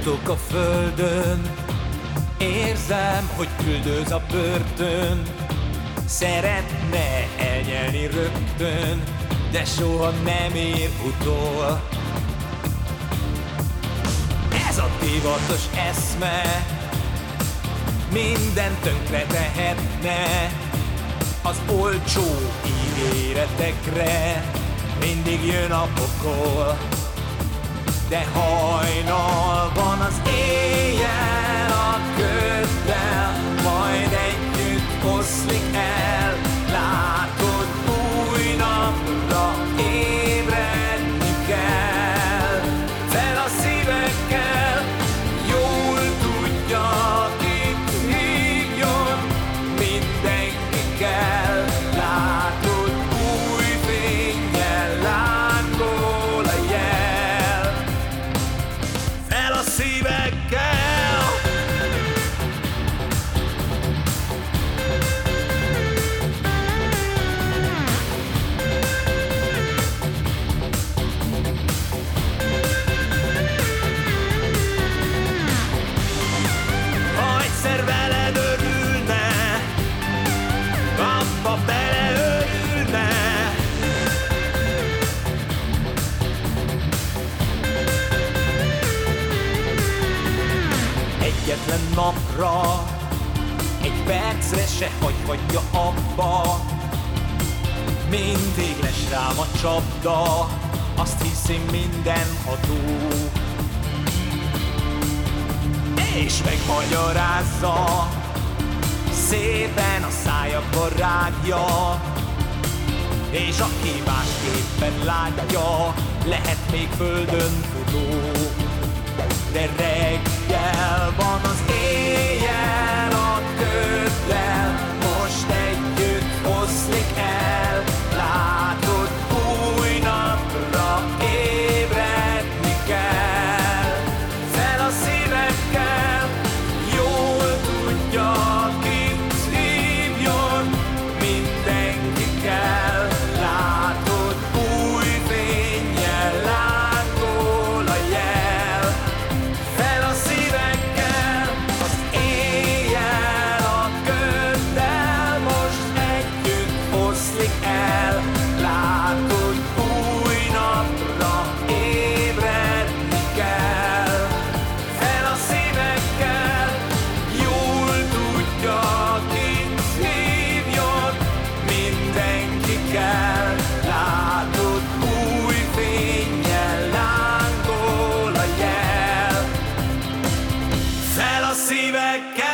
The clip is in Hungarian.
Futok a földön, érzem, hogy üldöz a börtön. Szeretne elnyelni rögtön, de soha nem ér utol. Ez a divatos eszme mindent tönkre tehetne. Az olcsó ígéretekre mindig jön a pokol. De hajnalban az éjjel a köddel majd együtt oszlik el. Látod, új napra ébredni kell. Fel a szívekkel, jól tudja, kit hívjon, mindenki kell. Látod, új fénnyel lángol a jel. Fel a szívekkel. Ha egyszer veled örülne, abba beleörülne. Egyetlen napra, egy percre se hagyja abba. Mindig lesz rám a csapda, azt hiszi mindenható. És megmagyarázza, szépen a szájakba rágja. És aki másképpen látja, lehet még földön futó. De reggel van az éjjel a köddel, most együtt oszlik el. Látod, új napra ébredni kell. Fel a szívekkel, jól tudja, kit hívjon, mindenki kell. Látod, új fénnyel lángol a jel. Fel a szívekkel, az éjjel a köddel most együtt oszlik el. Látod, új napra ébredni kell. Fel a szívekkel, jól tudja, kit hívjon, mindenki kell. Látod, új fénnyel lángol a jel. Fel a szívekkel.